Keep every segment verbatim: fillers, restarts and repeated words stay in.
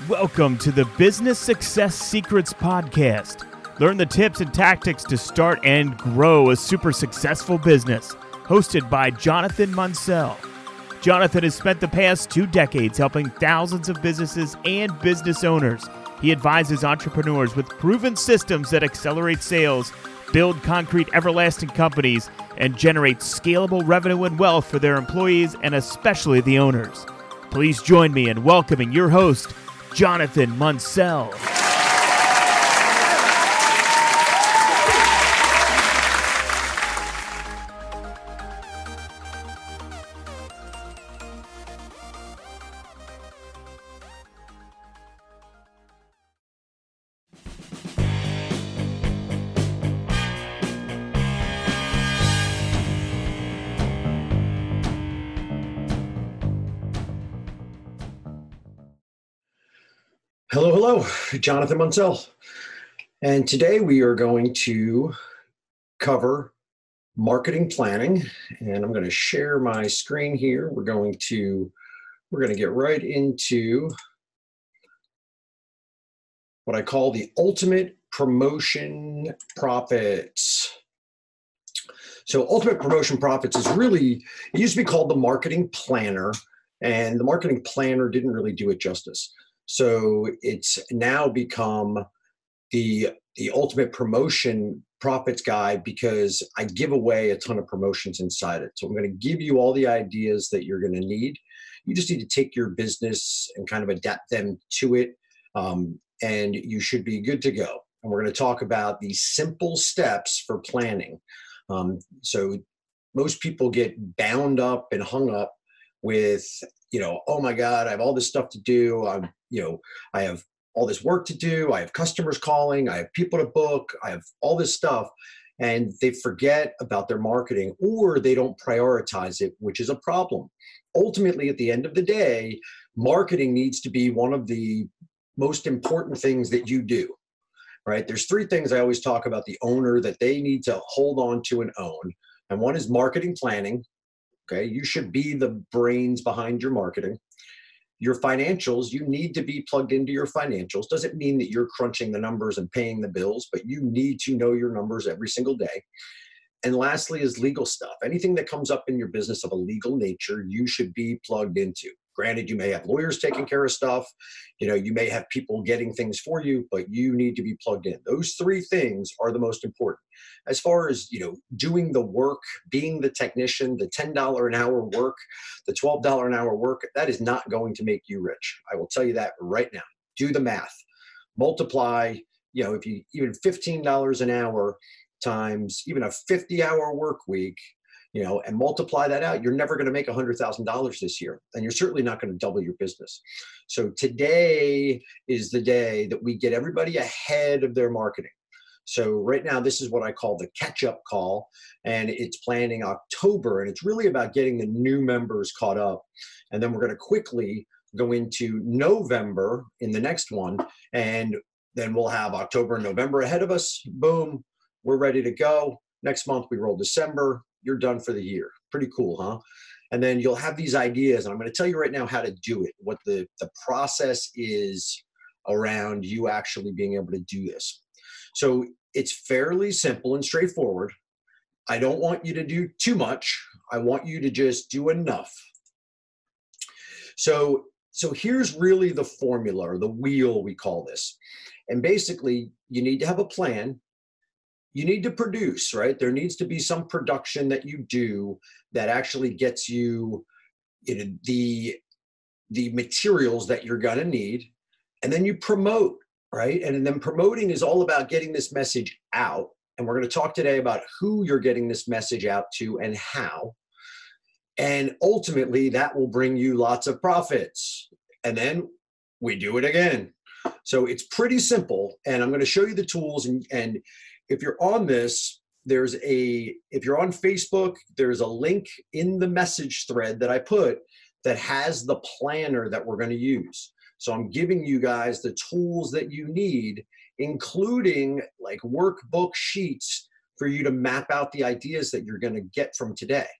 Welcome to the Business Success Secrets Podcast. Learn the tips and tactics to start and grow a super successful business. Hosted by Jonathan Munsell. Jonathan has spent the past two decades helping thousands of businesses and business owners. He advises entrepreneurs with proven systems that accelerate sales, build concrete, everlasting companies, and generate scalable revenue and wealth for their employees and especially the owners. Please join me in welcoming your host, Jonathan Munsell. Hello, hello, Jonathan Munsell. And today we are going to cover marketing planning. And I'm going to share my screen here. We're going to, we're going to get right into what I call the ultimate promotion profits. So ultimate promotion profits is really, it used to be called the marketing planner, and the marketing planner didn't really do it justice. So it's now become the, the ultimate promotion profits guide because I give away a ton of promotions inside it. So I'm going to give you all the ideas that you're going to need. You just need to take your business and kind of adapt them to it, um, and you should be good to go. And we're going to talk about the simple steps for planning. Um, so most people get bound up and hung up with, you know, oh my God, I have all this stuff to do. I'm, you know, I have all this work to do. I have customers calling. I have people to book. I have all this stuff. And they forget about their marketing, or they don't prioritize it, which is a problem. Ultimately, at the end of the day, marketing needs to be one of the most important things that you do, right? There's three things I always talk about the owner that they need to hold on to and own. And one is marketing planning. Okay, you should be the brains behind your marketing. Your financials, you need to be plugged into your financials. Doesn't mean that you're crunching the numbers and paying the bills, but you need to know your numbers every single day. And lastly is legal stuff. Anything that comes up in your business of a legal nature, you should be plugged into. Granted, you may have lawyers taking care of stuff. You know, you may have people getting things for you, but you need to be plugged in. Those three things are the most important. As far as, you know, doing the work, being the technician, the ten dollars an hour work, the twelve dollars an hour work, that is not going to make you rich. I will tell you that right now. Do the math. Multiply, you know, if you even fifteen dollars an hour times even a fifty hour work week, you know, and multiply that out, you're never going to make one hundred thousand dollars this year. And you're certainly not going to double your business. So today is the day that we get everybody ahead of their marketing. So right now, this is what I call the catch-up call, and it's planning October, and it's really about getting the new members caught up. And then we're going to quickly go into November in the next one, and then we'll have October and November ahead of us. Boom, we're ready to go. Next month, we roll December. You're done for the year. Pretty cool, huh? And then you'll have these ideas, and I'm going to tell you right now how to do it, what the, the process is around you actually being able to do this. So it's fairly simple and straightforward. I don't want you to do too much. I want you to just do enough. So, so here's really the formula, or the wheel we call this. And basically, you need to have a plan. You need to produce, right? There needs to be some production that you do that actually gets you, you know, the, the materials that you're gonna need. And then you promote, right? And then promoting is all about getting this message out. And we're gonna talk today about who you're getting this message out to and how. And ultimately that will bring you lots of profits. And then we do it again. So it's pretty simple. And I'm gonna show you the tools, and, and if you're on this, there's a, if you're on Facebook, there's a link in the message thread that I put that has the planner that we're going to use. So I'm giving you guys the tools that you need, including like workbook sheets for you to map out the ideas that you're going to get from today.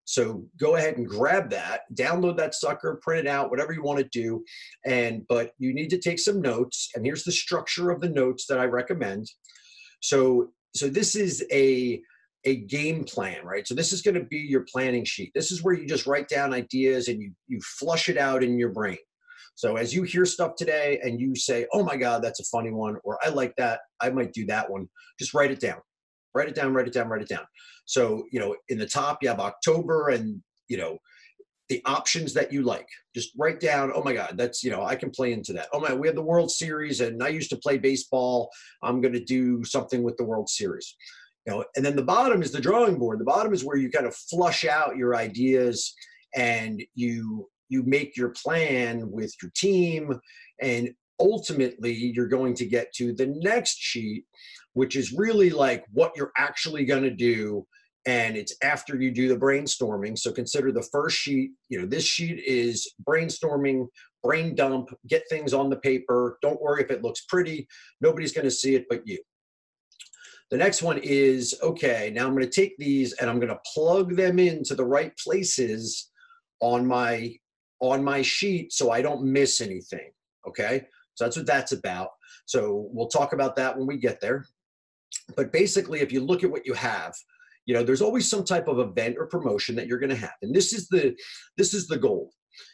So go ahead and grab that, download that sucker, print it out, whatever you want to do. And, but you need to take some notes, and here's the structure of the notes that I recommend. So, so this is a, a game plan, right? So this is going to be your planning sheet. This is where you just write down ideas and you, you flush it out in your brain. So as you hear stuff today and you say, oh my God, that's a funny one, or I like that, I might do that one, just write it down. Write it down, write it down, write it down. So, you know, in the top, you have October and, you know, the options that you like. Just write down, oh my God, that's, you know, I can play into that. Oh my, we have the World Series and I used to play baseball. I'm going to do something with the World Series. You know, and then the bottom is the drawing board. The bottom is where you kind of flush out your ideas and you, you make your plan with your team, and ultimately you're going to get to the next sheet, which is really like what you're actually going to do. And it's after you do the brainstorming. So consider the first sheet, you know, this sheet is brainstorming, brain dump, get things on the paper. Don't worry if it looks pretty. Nobody's going to see it but you. The next one is, okay, now I'm going to take these and I'm going to plug them into the right places on my, on my sheet so I don't miss anything. Okay. So that's what that's about. So we'll talk about that when we get there. But basically, if you look at what you have, you know, there's always some type of event or promotion that you're going to have. And this is the, this is the goal.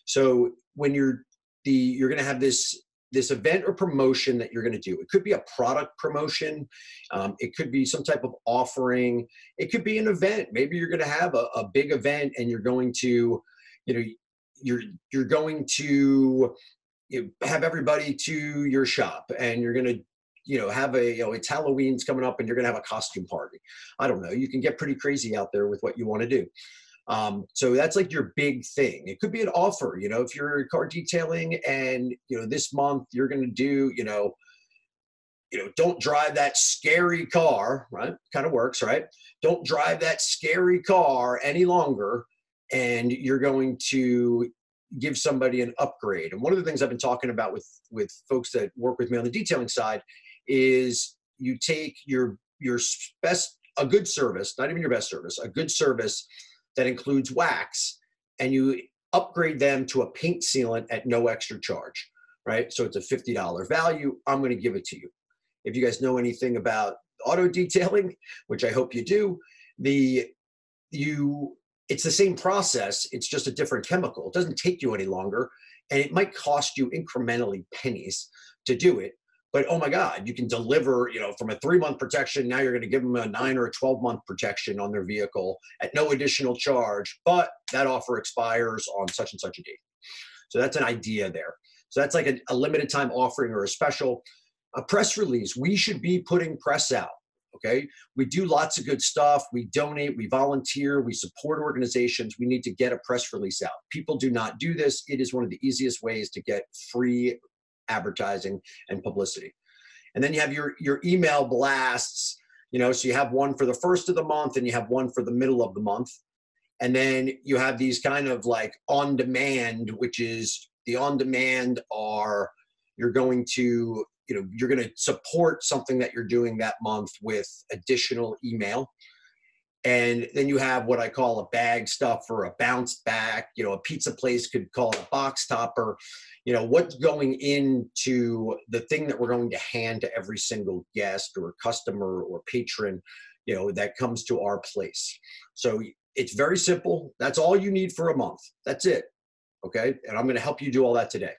So when you're the, you're going to have this, this event or promotion that you're going to do. It could be a product promotion. Um, it could be some type of offering. It could be an event. Maybe you're going to have a, a big event and you're going to, you know, you're, you're going to you have everybody to your shop and you're going to, you know, have a, you know, it's Halloween's coming up and you're going to have a costume party. I don't know. You can get pretty crazy out there with what you want to do. Um, so that's like your big thing. It could be an offer, you know, if you're car detailing and, you know, this month you're going to do, you know, you know, don't drive that scary car, right? Kind of works, right? Don't drive that scary car any longer. And you're going to give somebody an upgrade. And one of the things I've been talking about with, with folks that work with me on the detailing side is you take your, your best, a good service, not even your best service, a good service that includes wax, and you upgrade them to a paint sealant at no extra charge, right? So it's a fifty dollar value. I'm going to give it to you. If you guys know anything about auto detailing, which I hope you do, the, you, it's the same process. It's just a different chemical. It doesn't take you any longer, and it might cost you incrementally pennies to do it. But oh my God, you can deliver, you know, from a three month protection. Now you're going to give them a nine or a twelve month protection on their vehicle at no additional charge, but that offer expires on such and such a date. So that's an idea there. So that's like a, a limited time offering or a special. A press release. We should be putting press out. Okay. We do lots of good stuff. We donate, we volunteer, we support organizations. We need to get a press release out. People do not do this. It is one of the easiest ways to get free advertising and publicity. And then you have your, your email blasts, you know, so you have one for the first of the month and you have one for the middle of the month. And then you have these kind of like on demand, which is the on demand are, you're going to, you know, you're going to support something that you're doing that month with additional email. And then you have what I call a bag stuff or a bounce back, you know, a pizza place could call it a box topper, you know, what's going into the thing that we're going to hand to every single guest or customer or patron, you know, that comes to our place. So it's very simple. That's all you need for a month. That's it. Okay. And I'm going to help you do all that today.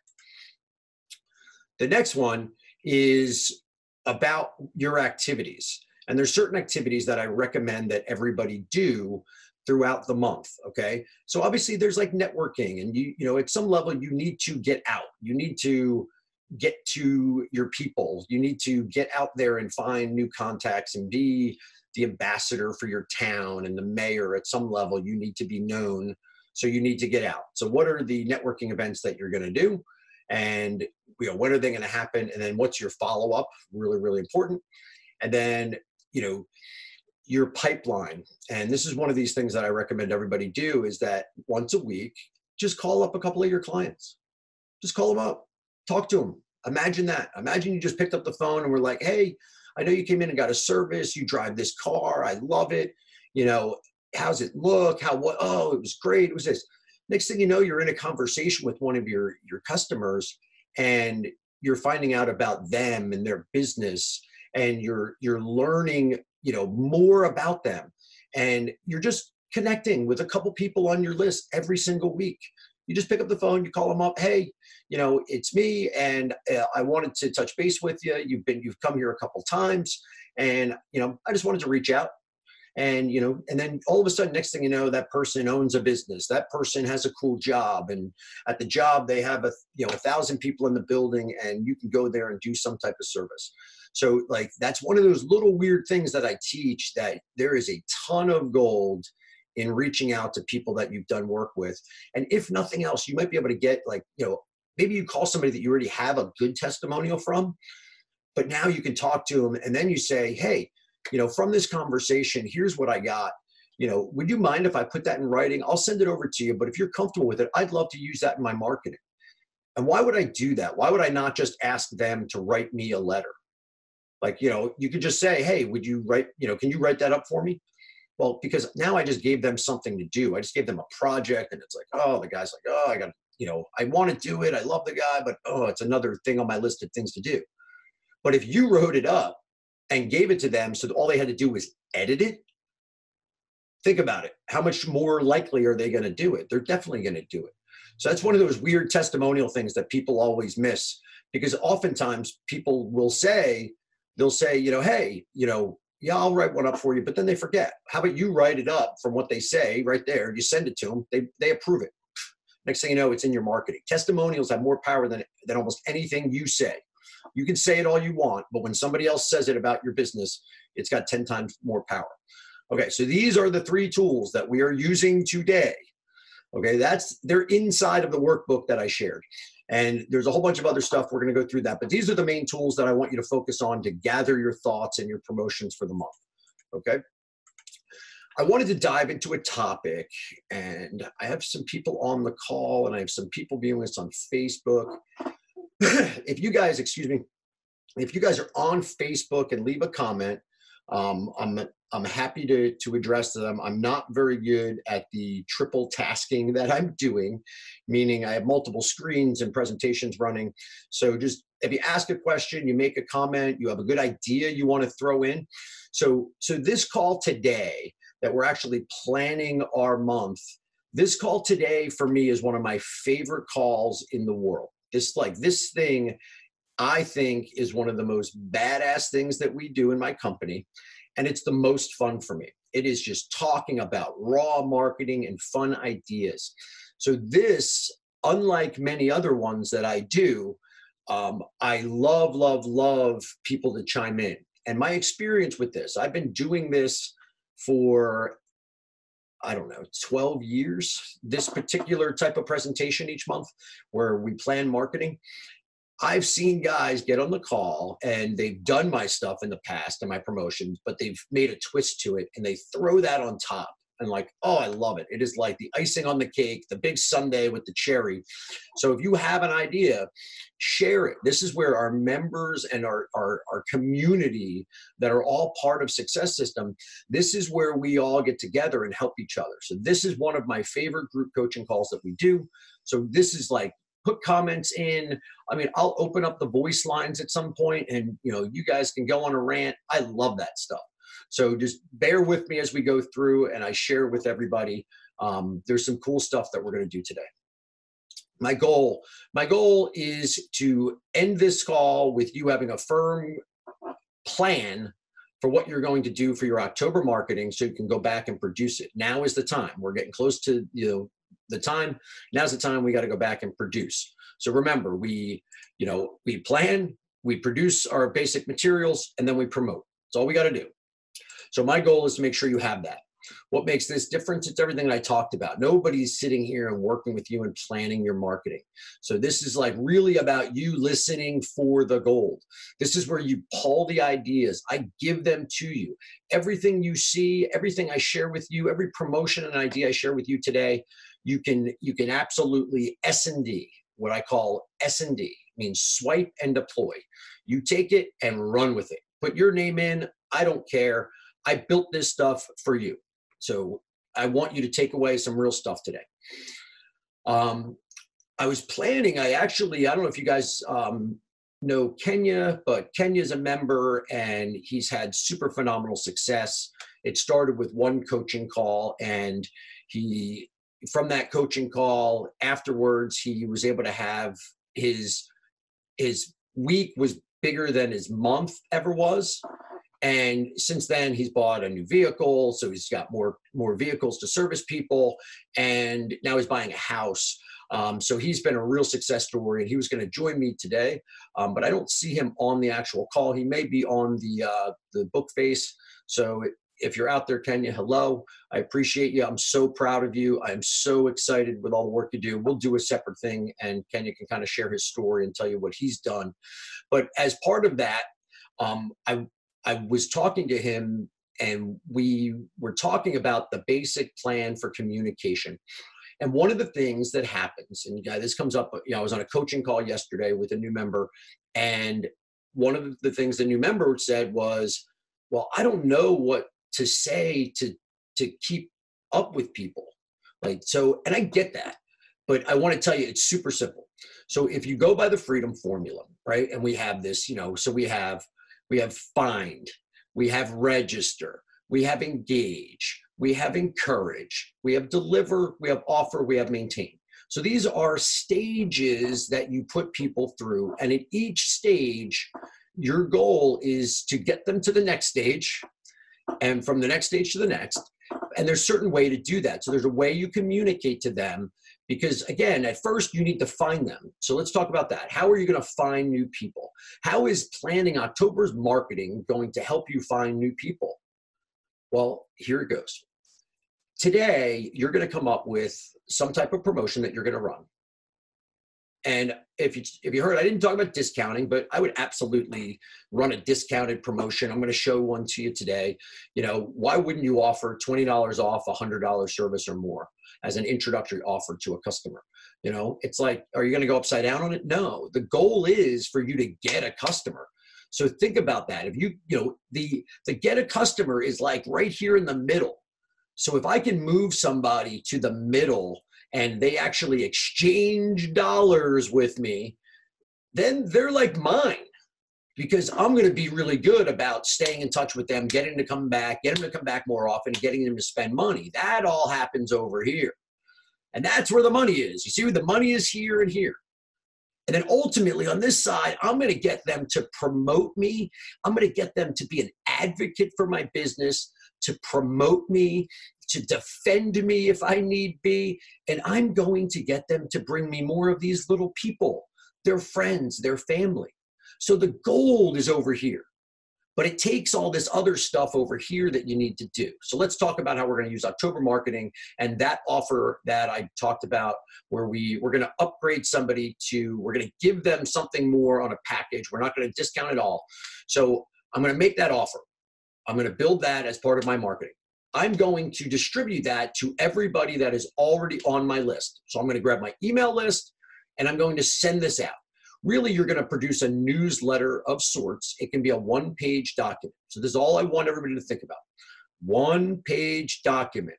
The next one is about your activities. And there's certain activities that I recommend that everybody do throughout the month, okay? So obviously there's like networking, and you, you know, at some level you need to get out. You need to get to your people. You need to get out there and find new contacts and be the ambassador for your town and the mayor. At some level you need to be known, so you need to get out. So what are the networking events that you're gonna do? And you know, when are they going to happen? And then what's your follow-up? Really, really important. And then, you know, your pipeline. And this is one of these things that I recommend everybody do, is that once a week, just call up a couple of your clients. Just call them up, talk to them. Imagine that. Imagine you just picked up the phone and were like, hey, I know you came in and got a service. You drive this car. I love it. You know, how's it look? How, what, oh, it was great. It was this. Next thing you know, you're in a conversation with one of your, your customers, and you're finding out about them and their business, and you're, you're learning, you know, more about them. And you're just connecting with a couple people on your list every single week. You just pick up the phone, you call them up. Hey, you know, it's me, and uh, I wanted to touch base with you. You've been, you've come here a couple times, and, you know, I just wanted to reach out. And, you know, and then all of a sudden, next thing you know, that person owns a business. That person has a cool job. And at the job, they have a, you know, a thousand people in the building, and you can go there and do some type of service. So like, that's one of those little weird things that I teach, that there is a ton of gold in reaching out to people that you've done work with. And if nothing else, you might be able to get, like, you know, maybe you call somebody that you already have a good testimonial from, but now you can talk to them, and then you say, hey, you know, from this conversation, here's what I got. You know, would you mind if I put that in writing? I'll send it over to you, but if you're comfortable with it, I'd love to use that in my marketing. And why would I do that? Why would I not just ask them to write me a letter? Like, you know, you could just say, hey, would you write, you know, can you write that up for me? Well, because now I just gave them something to do. I just gave them a project, and it's like, oh, the guy's like, oh, I got, you know, I want to do it. I love the guy, but oh, it's another thing on my list of things to do. But if you wrote it up and gave it to them, so that all they had to do was edit it, think about it. How much more likely are they going to do it? They're definitely going to do it. So that's one of those weird testimonial things that people always miss, because oftentimes people will say, they'll say, you know, hey, you know, yeah, I'll write one up for you, but then they forget. How about you write it up from what they say right there? You send it to them, they, they approve it. Next thing you know, it's in your marketing. Testimonials have more power than, than almost anything you say. You can say it all you want, but when somebody else says it about your business, it's got ten times more power. Okay, so these are the three tools that we are using today. Okay, that's, they're inside of the workbook that I shared. And there's a whole bunch of other stuff. We're going to go through that. But these are the main tools that I want you to focus on to gather your thoughts and your promotions for the month. Okay. I wanted to dive into a topic, and I have some people on the call, and I have some people viewing this on Facebook. If you guys, excuse me, if you guys are on Facebook and leave a comment, um, I'm I'm happy to to address them. I'm not very good at the triple tasking that I'm doing, meaning I have multiple screens and presentations running. So just if you ask a question, you make a comment, you have a good idea you want to throw in. So so this call today that we're actually planning our month, this call today for me is one of my favorite calls in the world. This like this thing, I think, is one of the most badass things that we do in my company. And it's the most fun for me. It is just talking about raw marketing and fun ideas. So this, unlike many other ones that I do, um, I love, love, love people to chime in. And my experience with this, I've been doing this for, I don't know, twelve years, this particular type of presentation each month where we plan marketing. I've seen guys get on the call and they've done my stuff in the past and my promotions, but they've made a twist to it and they throw that on top. And like, oh, I love it. It is like the icing on the cake, the big sundae with the cherry. So if you have an idea, share it. This is where our members and our, our, our community that are all part of Success System, this is where we all get together and help each other. So this is one of my favorite group coaching calls that we do. So this is like, put comments in. I mean, I'll open up the voice lines at some point and, you know, you guys can go on a rant. I love that stuff. So just bear with me as we go through and I share with everybody. Um, there's some cool stuff that we're going to do today. My goal, my goal is to end this call with you having a firm plan for what you're going to do for your October marketing so you can go back and produce it. Now is the time. We're getting close to, you know, the time. Now's the time we got to go back and produce. So remember, we, you know, we plan, we produce our basic materials, and then we promote. That's all we got to do. So my goal is to make sure you have that. What makes this difference? It's everything I talked about. Nobody's sitting here and working with you and planning your marketing. So this is like really about you listening for the gold. This is where you pull the ideas. I give them to you. Everything you see, everything I share with you, every promotion and idea I share with you today, you can, you can absolutely S and D, what I call S and D, means swipe and deploy. You take it and run with it. Put your name in. I don't care. I built this stuff for you. So I want you to take away some real stuff today. Um, I was planning, I actually, I don't know if you guys um, know Kenya, but Kenya's a member and he's had super phenomenal success. It started with one coaching call, and he, from that coaching call afterwards, he was able to have his, his week was bigger than his month ever was. And since then, he's bought a new vehicle. So he's got more, more vehicles to service people. And now he's buying a house. Um, so he's been a real success story, and he was going to join me today. Um, but I don't see him on the actual call. He may be on the, uh, the book face. So if you're out there, Kenya, hello. I appreciate you. I'm so proud of you. I'm so excited with all the work you do. We'll do a separate thing, and Kenya can kind of share his story and tell you what he's done. But as part of that, um, I I was talking to him, and we were talking about the basic plan for communication. And one of the things that happens, and uh, this comes up, you know, I was on a coaching call yesterday with a new member, and one of the things the new member said was, well, I don't know what to say to, to keep up with people. Like, so, and I get that, but I want to tell you, it's super simple. So if you go by the Freedom Formula, right? And we have this, you know, so we have, we have find, we have register, we have engage, we have encourage, we have deliver, we have offer, we have maintain. So these are stages that you put people through. And at each stage, your goal is to get them to the next stage, and from the next stage to the next. And there's a certain way to do that. So there's a way you communicate to them, because again, at first you need to find them. So let's talk about that. How are you going to find new people? How is planning October's marketing going to help you find new people? Well, here it goes. Today, you're going to come up with some type of promotion that you're going to run. And if you, if you heard, I didn't talk about discounting, but I would absolutely run a discounted promotion. I'm going to show one to you today. You know, why wouldn't you offer twenty dollars off a one hundred dollar service or more as an introductory offer to a customer? You know, it's like, are you going to go upside down on it? No, the goal is for you to get a customer. So think about that. If you, you know, the, the get a customer is like right here in the middle. So if I can move somebody to the middle and they actually exchange dollars with me, then they're like mine, because I'm going to be really good about staying in touch with them, getting them to come back, getting them to come back more often, getting them to spend money. That all happens over here. And that's where the money is. You see where the money is? Here and here. And then ultimately on this side, I'm going to get them to promote me. I'm going to get them to be an advocate for my business, to promote me, to defend me if I need be. And I'm going to get them to bring me more of these little people, their friends, their family. So the gold is over here, but it takes all this other stuff over here that you need to do. So let's talk about how we're going to use October marketing and that offer that I talked about, where we, we're going to upgrade somebody to, we're going to give them something more on a package. We're not going to discount it all. So I'm going to make that offer. I'm going to build that as part of my marketing. I'm going to distribute that to everybody that is already on my list. So I'm going to grab my email list and I'm going to send this out. Really, you're going to produce a newsletter of sorts. It can be a one-page document. So this is all I want everybody to think about. One-page document.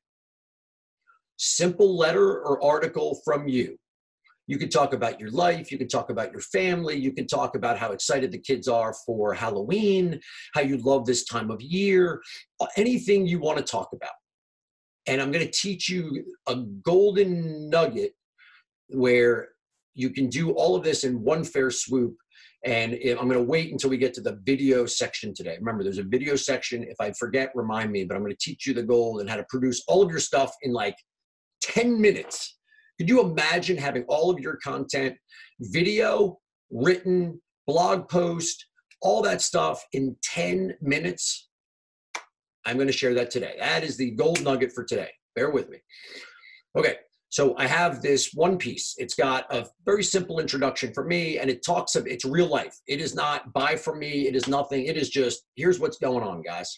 Simple letter or article from you. You can talk about your life. You can talk about your family. You can talk about how excited the kids are for Halloween, how you love this time of year, anything you want to talk about. And I'm going to teach you a golden nugget where you can do all of this in one fair swoop. And I'm going to wait until we get to the video section today. Remember, there's a video section. If I forget, remind me, but I'm going to teach you the gold and how to produce all of your stuff in like ten minutes. Could you imagine having all of your content, video, written, blog post, all that stuff in ten minutes? I'm going to share that today. That is the gold nugget for today. Bear with me. Okay, so I have this one piece. It's got a very simple introduction for me, and it talks of, it's real life. It is not buy from me. It is nothing. It is just, here's what's going on, guys.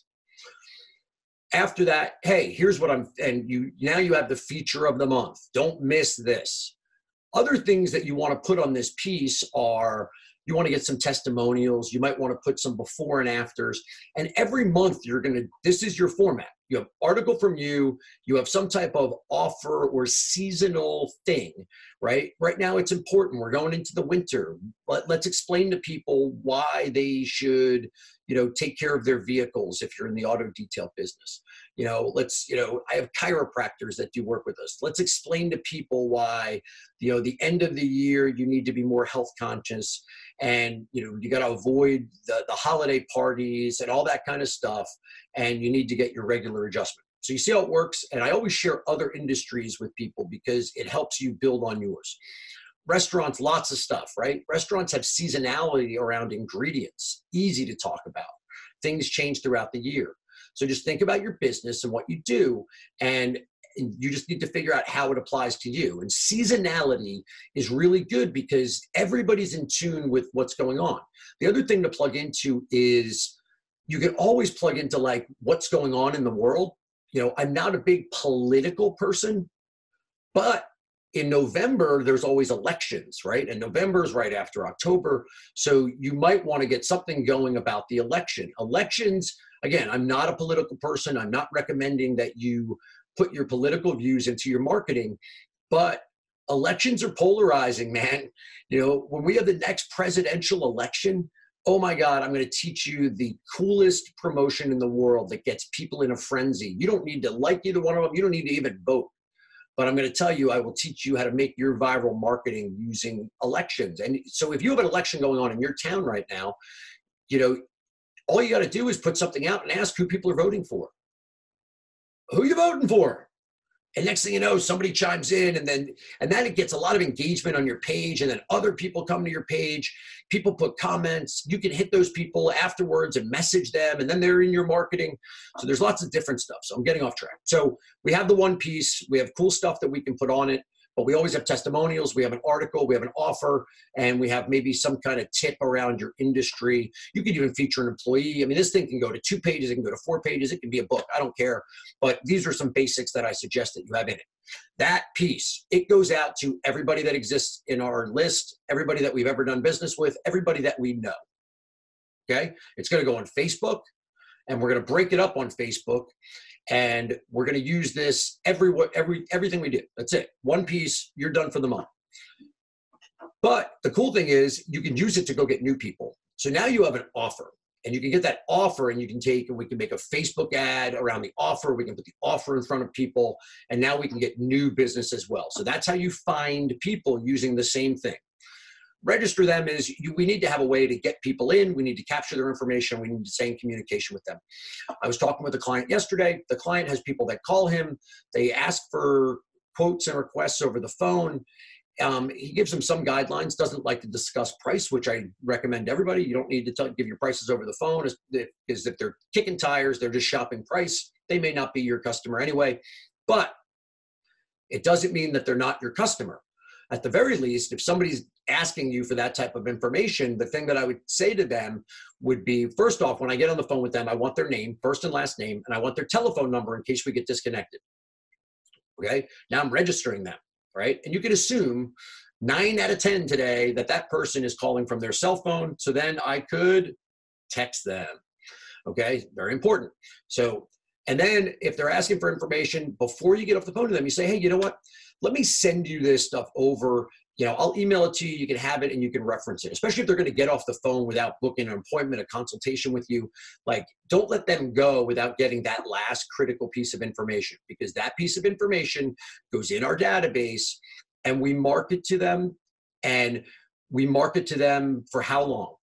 After that, hey, here's what I'm, and you now you have the feature of the month. Don't miss this. Other things that you want to put on this piece are, you want to get some testimonials. You might want to put some before and afters. And every month you're going to, this is your format. You have article from you, you have some type of offer or seasonal thing, right? Right now it's important. We're going into the winter. Let, let's explain to people why they should, you know, take care of their vehicles if you're in the auto detail business. You know, let's, you know, I have chiropractors that do work with us. Let's explain to people why, you know, the end of the year, you need to be more health conscious and, you know, you got to avoid the, the holiday parties and all that kind of stuff. And you need to get your regular adjustment. So you see how it works. And I always share other industries with people because it helps you build on yours. Restaurants, lots of stuff, right? Restaurants have seasonality around ingredients, easy to talk about. Things change throughout the year. So just think about your business and what you do, and you just need to figure out how it applies to you. And seasonality is really good because everybody's in tune with what's going on. The other thing to plug into is you can always plug into like what's going on in the world. You know, I'm not a big political person, but in November, there's always elections, right? And November is right after October. So you might want to get something going about the election. Elections, again, I'm not a political person. I'm not recommending that you put your political views into your marketing, but elections are polarizing, man. You know, when we have the next presidential election, oh my God, I'm going to teach you the coolest promotion in the world that gets people in a frenzy. You don't need to like either one of them. You don't need to even vote. But I'm going to tell you, I will teach you how to make your viral marketing using elections. And so if you have an election going on in your town right now, you know, all you got to do is put something out and ask who people are voting for. Who are you voting for? And next thing you know, somebody chimes in, and then and then it gets a lot of engagement on your page, and then other people come to your page. People put comments. You can hit those people afterwards and message them, and then they're in your marketing. So there's lots of different stuff. So I'm getting off track. So we have the one piece. We have cool stuff that we can put on it, but we always have testimonials. We have an article. We have an offer, and we have maybe some kind of tip around your industry. You could even feature an employee. I mean, this thing can go to two pages. It can go to four pages. It can be a book. I don't care. But these are some basics that I suggest that you have in it. That piece, it goes out to everybody that exists in our list, everybody that we've ever done business with, everybody that we know. Okay? It's going to go on Facebook, and we're going to break it up on Facebook. And we're going to use this every, every, everything we do. That's it. One piece, you're done for the month. But the cool thing is you can use it to go get new people. So now you have an offer, and you can get that offer, and you can take, and we can make a Facebook ad around the offer. We can put the offer in front of people, and now we can get new business as well. So that's how you find people using the same thing. Register them is you, we need to have a way to get people in. We need to capture their information. We need to stay in communication with them. I was talking with a client yesterday. The client has people that call him. They ask for quotes and requests over the phone. Um, he gives them some guidelines, doesn't like to discuss price, which I recommend to everybody. You don't need to tell, give your prices over the phone, because if they're kicking tires, they're just shopping price. They may not be your customer anyway, but it doesn't mean that they're not your customer. At the very least, if somebody's asking you for that type of information, the thing that I would say to them would be, first off, when I get on the phone with them, I want their name, first and last name, and I want their telephone number in case we get disconnected. Okay, now I'm registering them, right? And you can assume nine out of ten today that that person is calling from their cell phone. So then I could text them. Okay, very important. So, and then if they're asking for information, before you get off the phone to them, you say, hey, you know what? Let me send you this stuff over. You know, I'll email it to you. You can have it and you can reference it, especially if they're going to get off the phone without booking an appointment, a consultation with you. Like, don't let them go without getting that last critical piece of information, because that piece of information goes in our database and we market to them, and we market to them for how long?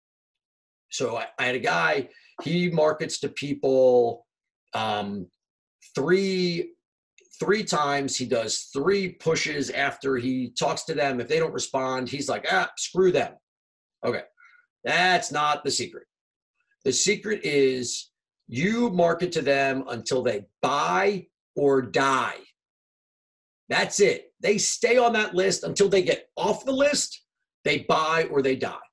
So I, I had a guy, he markets to people um, three Three times. He does three pushes after he talks to them. If they don't respond, he's like, ah, screw them. Okay, that's not the secret. The secret is you market to them until they buy or die. That's it. They stay on that list until they get off the list, they buy or they die.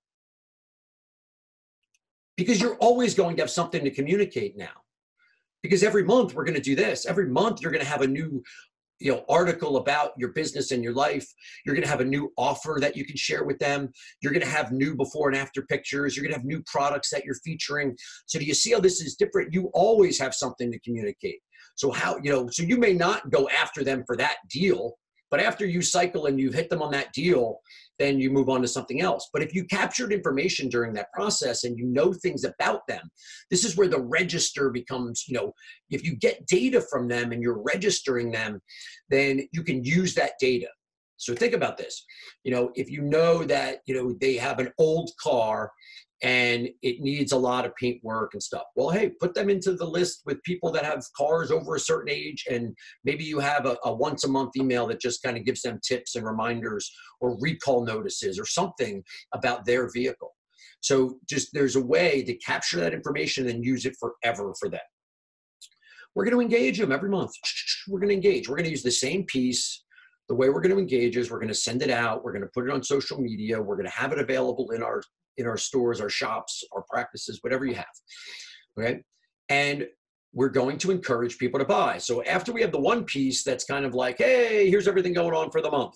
Because you're always going to have something to communicate now. Because every month we're going to do this. Every month you're going to have a new you know, article about your business and your life. You're going to have a new offer that you can share with them. You're going to have new before and after pictures. You're going to have new products that you're featuring. So do you see how this is different? You always have something to communicate. So how, you know, so you may not go after them for that deal, but after you cycle and you've hit them on that deal, then you move on to something else. But if you captured information during that process and you know things about them, this is where the register becomes, you know, if you get data from them and you're registering them, then you can use that data. So think about this. You know, if you know that, you know, they have an old car and it needs a lot of paint work and stuff. Well, hey, put them into the list with people that have cars over a certain age, and maybe you have a, a once a month email that just kind of gives them tips and reminders or recall notices or something about their vehicle. So just there's a way to capture that information and use it forever for them. We're going to engage them every month. We're going to engage. We're going to use the same piece. The way we're going to engage is we're going to send it out. We're going to put it on social media. We're going to have it available in our in our stores, our shops, our practices, whatever you have, okay? And we're going to encourage people to buy. So after we have the one piece that's kind of like, hey, here's everything going on for the month,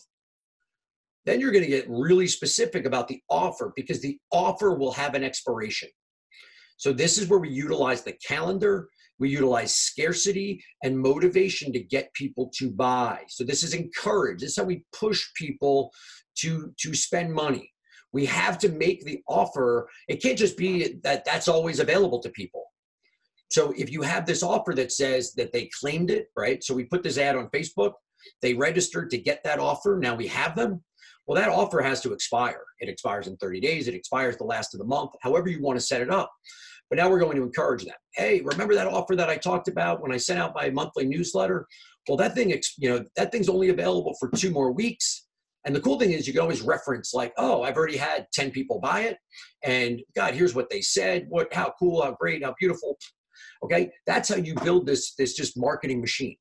then you're going to get really specific about the offer, because the offer will have an expiration. So this is where we utilize the calendar, we utilize scarcity and motivation to get people to buy. So this is encourage. This is how we push people to, to spend money. We have to make the offer. It can't just be that that's always available to people. So if you have this offer that says that they claimed it, right? So we put this ad on Facebook, they registered to get that offer, now we have them. Well, that offer has to expire. It expires in thirty days, it expires the last of the month, however you want to set it up. But now we're going to encourage them. Hey, remember that offer that I talked about when I sent out my monthly newsletter? Well, that thing, you know, that thing's only available for two more weeks. And the cool thing is you can always reference like, oh, I've already had ten people buy it. And God, here's what they said. What, how cool, how great, how beautiful. Okay. That's how you build this, this just marketing machine.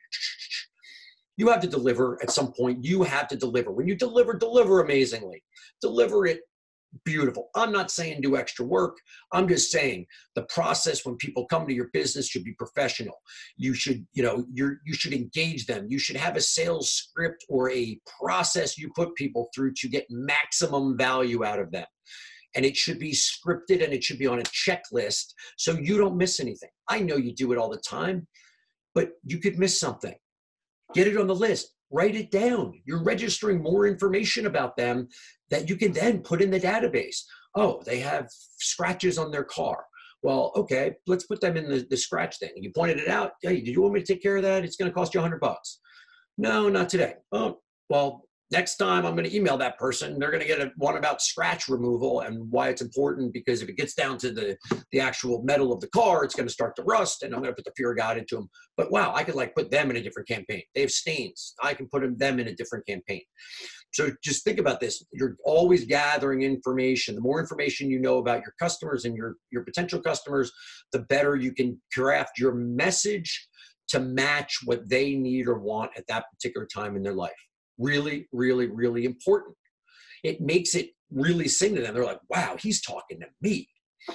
You have to deliver at some point. You have to deliver. When you deliver, deliver amazingly. Deliver it beautiful. I'm not saying do extra work. I'm just saying the process when people come to your business should be professional. You should, you know, you're, you should engage them. You should have a sales script or a process you put people through to get maximum value out of them. And it should be scripted and it should be on a checklist so you don't miss anything. I know you do it all the time, but you could miss something. Get it on the list. Write it down. You're registering more information about them that you can then put in the database. Oh, they have scratches on their car. Well, okay, let's put them in the, the scratch thing. You pointed it out. Hey, did you want me to take care of that? It's going to cost you a hundred bucks. No, not today. Oh, well, next time I'm going to email that person. They're going to get a, one about scratch removal and why it's important, because if it gets down to the, the actual metal of the car, it's going to start to rust, and I'm going to put the fear of God into them. But wow, I could like put them in a different campaign. They have stains. I can put them in a different campaign. So just think about this. You're always gathering information. The more information you know about your customers and your, your potential customers, the better you can craft your message to match what they need or want at that particular time in their life. Really, really, really important. It makes it really sing to them. They're like, wow, he's talking to me.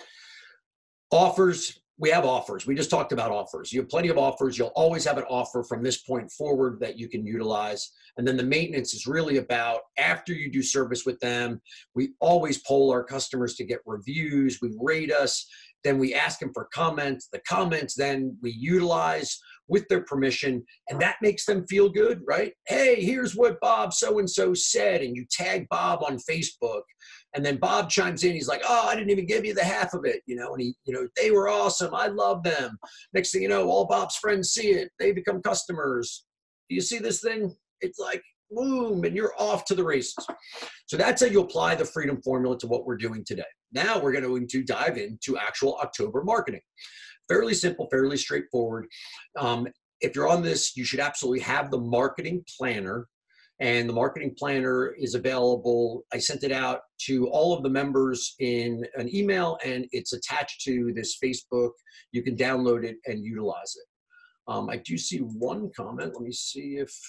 Offers. We have offers. We just talked about offers. You have plenty of offers. You'll always have an offer from this point forward that you can utilize. And then the maintenance is really about after you do service with them. We always poll our customers to get reviews. We rate us. Then we ask them for comments. The comments then we utilize with their permission, and that makes them feel good, right? Hey, here's what Bob so-and-so said, and you tag Bob on Facebook, and then Bob chimes in. He's like, oh, I didn't even give you the half of it, you know, and he, you know, they were awesome. I love them. Next thing you know, all Bob's friends see it. They become customers. Do you see this thing? It's like, boom, and you're off to the races. So that's how you apply the Freedom Formula to what we're doing today. Now we're going to dive into actual October marketing. Fairly simple, fairly straightforward. Um, if you're on this, you should absolutely have the marketing planner, and the marketing planner is available. I sent it out to all of the members in an email, and it's attached to this Facebook. You can download it and utilize it. Um, I do see one comment. Let me see if,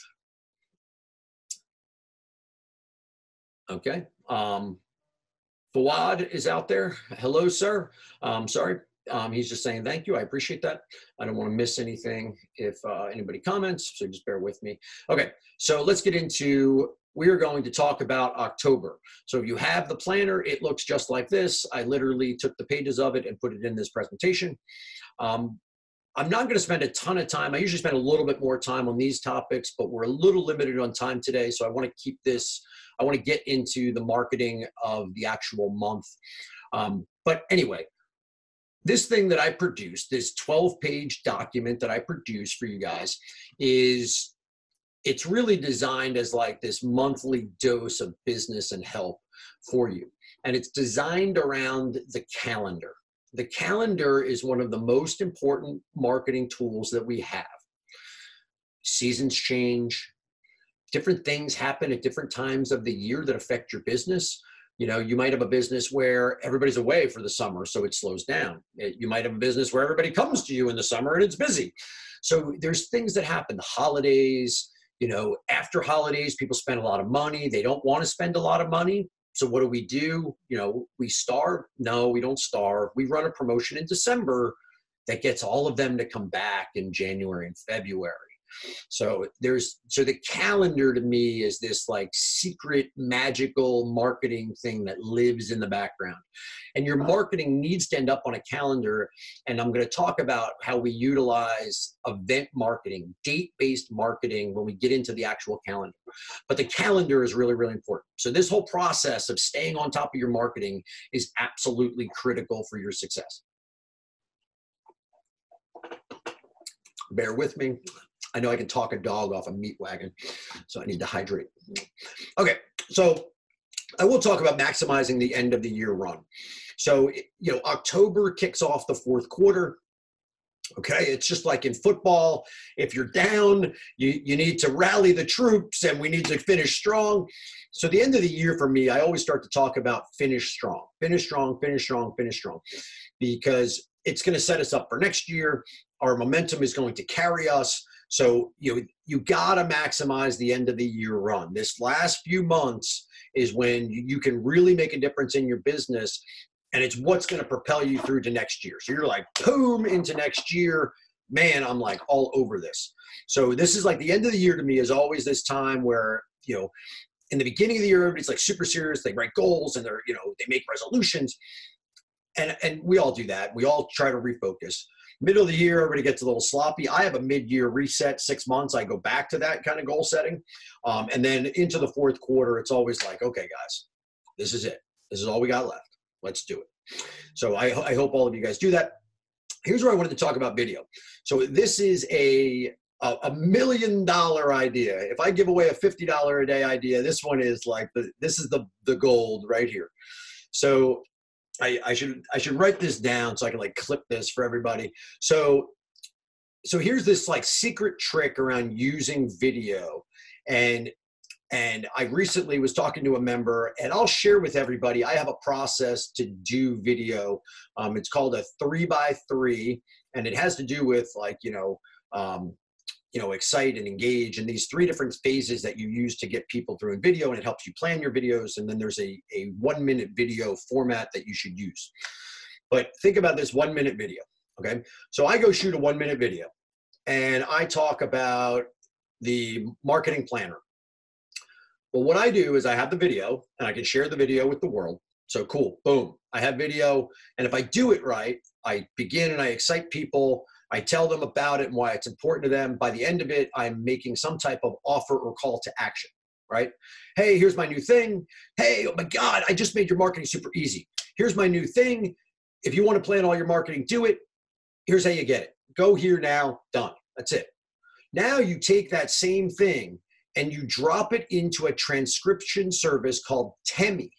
okay. Um, Fawad is out there. Hello, sir. Um, sorry. Um, he's just saying, thank you. I appreciate that. I don't want to miss anything if uh, anybody comments, so just bear with me. Okay, so let's get into, we are going to talk about October. So if you have the planner, it looks just like this. I literally took the pages of it and put it in this presentation. Um, I'm not going to spend a ton of time. I usually spend a little bit more time on these topics, but we're a little limited on time today. So I want to keep this, I want to get into the marketing of the actual month. Um, but anyway, this thing that I produced, this twelve page document that I produced for you guys, is, it's really designed as like this monthly dose of business and help for you. And it's designed around the calendar. The calendar is one of the most important marketing tools that we have. Seasons change, different things happen at different times of the year that affect your business. You know, you might have a business where everybody's away for the summer, so it slows down. You might have a business where everybody comes to you in the summer and it's busy. So there's things that happen, the holidays, you know, after holidays, people spend a lot of money. They don't want to spend a lot of money. So what do we do? You know, we starve? No, we don't starve. We run a promotion in December that gets all of them to come back in January and February. So there's, so the calendar to me is this like secret magical marketing thing that lives in the background. And your marketing needs to end up on a calendar. And I'm going to talk about how we utilize event marketing, date-based marketing when we get into the actual calendar. But the calendar is really, really important. So this whole process of staying on top of your marketing is absolutely critical for your success. Bear with me. I know I can talk a dog off a meat wagon, so I need to hydrate. Okay, so I will talk about maximizing the end of the year run. So, you know, October kicks off the fourth quarter. Okay, it's just like in football. If you're down, you, you need to rally the troops and we need to finish strong. So the end of the year for me, I always start to talk about finish strong, finish strong, finish strong, finish strong, because it's going to set us up for next year. Our momentum is going to carry us. So, you know, you got to maximize the end of the year run. This last few months is when you can really make a difference in your business, and it's what's going to propel you through to next year. So you're like, boom, into next year, man, I'm like all over this. So this is like the end of the year to me is always this time where, you know, in the beginning of the year, everybody's like super serious. They write goals and they're, you know, they make resolutions. And, and we all do that. We all try to refocus. Middle of the year, everybody gets a little sloppy. I have a mid-year reset, six months. I go back to that kind of goal setting. Um, and then into the fourth quarter, it's always like, okay, guys, this is it. This is all we got left. Let's do it. So I, I hope all of you guys do that. Here's where I wanted to talk about video. So this is a, a, a million dollar idea. If I give away a fifty dollars a day idea, this one is like, the, this is the, the gold right here. So I, I should I should write this down so I can like clip this for everybody. So so here's this like secret trick around using video. And and I recently was talking to a member, and I'll share with everybody, I have a process to do video. Um, it's called a three by three, and it has to do with like, you know, um, you know, excite and engage, and these three different phases that you use to get people through in video, and it helps you plan your videos. And then there's a, a one minute video format that you should use. But think about this one minute video, okay? So I go shoot a one minute video and I talk about the marketing planner. Well, what I do is I have the video and I can share the video with the world. So cool, boom, I have video. And if I do it right, I begin and I excite people. I tell them about it and why it's important to them. By the end of it, I'm making some type of offer or call to action, right? Hey, here's my new thing. Hey, oh my God, I just made your marketing super easy. Here's my new thing. If you want to plan all your marketing, do it. Here's how you get it. Go here now, done. That's it. Now you take that same thing and you drop it into a transcription service called Temi,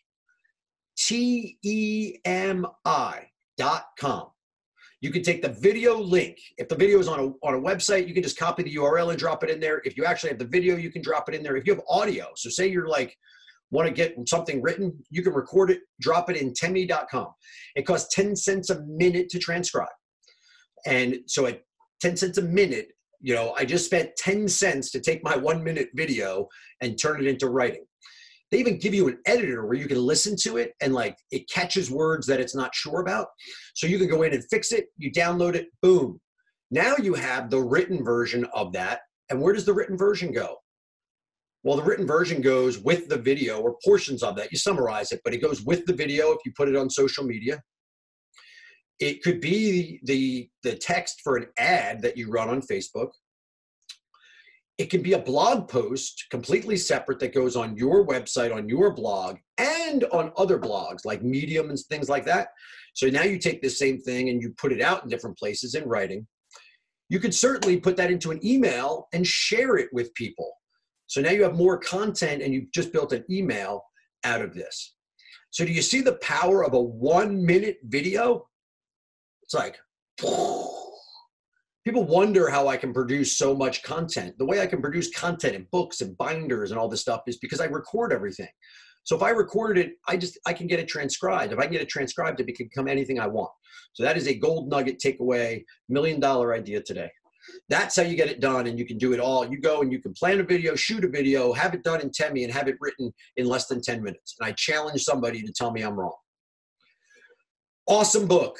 T E M I dot com. You can take the video link. If the video is on a, on a website, you can just copy the U R L and drop it in there. If you actually have the video, you can drop it in there. If you have audio, so say you're like, want to get something written, you can record it, drop it in Temi dot com. It costs ten cents a minute to transcribe. And so at ten cents a minute, you know, I just spent ten cents to take my one minute video and turn it into writing. They even give you an editor where you can listen to it and like it catches words that it's not sure about. So you can go in and fix it. You download it, boom. Now you have the written version of that. And where does the written version go? Well, the written version goes with the video or portions of that. You summarize it, but it goes with the video if you put it on social media. It could be the, the text for an ad that you run on Facebook. It can be a blog post completely separate that goes on your website, on your blog, and on other blogs like Medium and things like that. So now you take this same thing and you put it out in different places in writing. You could certainly put that into an email and share it with people. So now you have more content and you've just built an email out of this. So do you see the power of a one minute video? It's like, people wonder how I can produce so much content. The way I can produce content in books and binders and all this stuff is because I record everything. So if I recorded it, I just, I can get it transcribed. If I can get it transcribed, it can become anything I want. So that is a gold nugget takeaway, million dollar idea today. That's how you get it done, and you can do it all. You go and you can plan a video, shoot a video, have it done in Temi, and have it written in less than ten minutes. And I challenge somebody to tell me I'm wrong. Awesome book.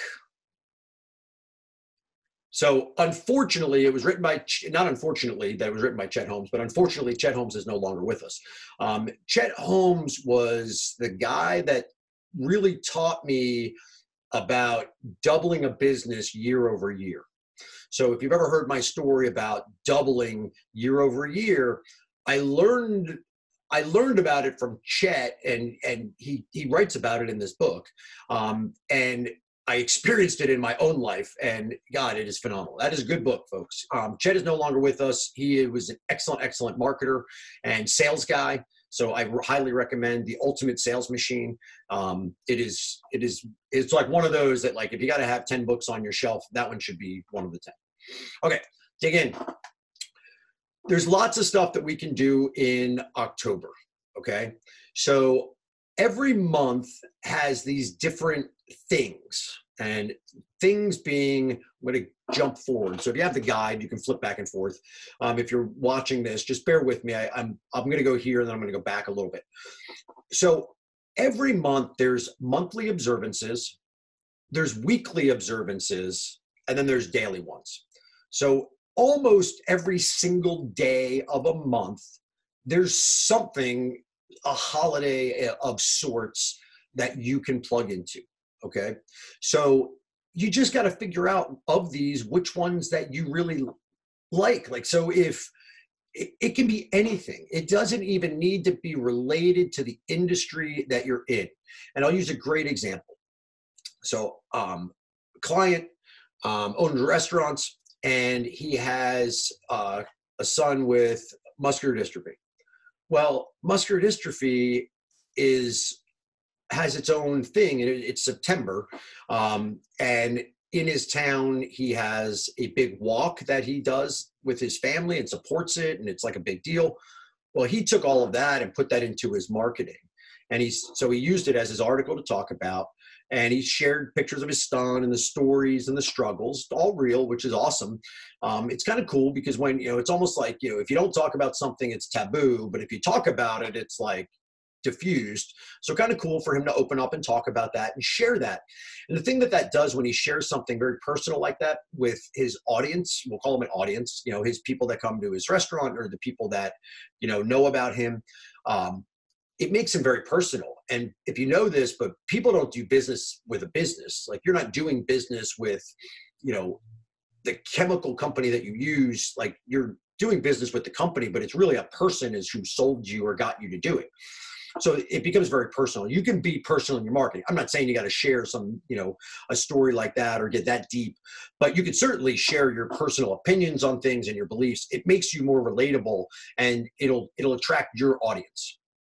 So unfortunately, it was written by, not unfortunately that it was written by Chet Holmes, but unfortunately, Chet Holmes is no longer with us. Um, Chet Holmes was the guy that really taught me about doubling a business year over year. So if you've ever heard my story about doubling year over year, I learned I learned about it from Chet, and and he he writes about it in this book, um, and I experienced it in my own life, and God, it is phenomenal. That is a good book, folks. Um, Chet is no longer with us. He was an excellent, excellent marketer and sales guy. So I highly recommend The Ultimate Sales Machine. Um, it is, it is, it's like one of those that, like, if you got to have ten books on your shelf, that one should be one of the ten. Okay, dig in. There's lots of stuff that we can do in October. Okay, so every month has these different things, and things being, I'm going to jump forward. So if you have the guide, you can flip back and forth. Um, if you're watching this, just bear with me. I, I'm, I'm going to go here and then I'm going to go back a little bit. So every month there's monthly observances, there's weekly observances, and then there's daily ones. So almost every single day of a month, there's something, a holiday of sorts that you can plug into. Okay. So you just got to figure out of these, which ones that you really like. Like, so if it, it can be anything, it doesn't even need to be related to the industry that you're in. And I'll use a great example. So, um, a client, um, owns restaurants, and he has uh, a son with muscular dystrophy. Well, muscular dystrophy is has its own thing. It's September, um, and in his town, he has a big walk that he does with his family and supports it, and it's like a big deal. Well, he took all of that and put that into his marketing, and he's so he used it as his article to talk about, and he shared pictures of his son and the stories and the struggles, all real, which is awesome. Um, it's kind of cool because when, you know, it's almost like, you know, if you don't talk about something, it's taboo, but if you talk about it, it's like diffused. So kind of cool for him to open up and talk about that and share that. And the thing that that does when he shares something very personal like that with his audience, we'll call him an audience, you know, his people that come to his restaurant or the people that, you know, know about him, um, it makes him very personal. And if you know this, but people don't do business with a business, like you're not doing business with, you know, the chemical company that you use, like you're doing business with the company, but it's really a person is who sold you or got you to do it. So it becomes very personal. You can be personal in your marketing. I'm not saying you got to share some, you know, a story like that or get that deep, but you can certainly share your personal opinions on things and your beliefs. It makes you more relatable, and it'll, it'll attract your audience.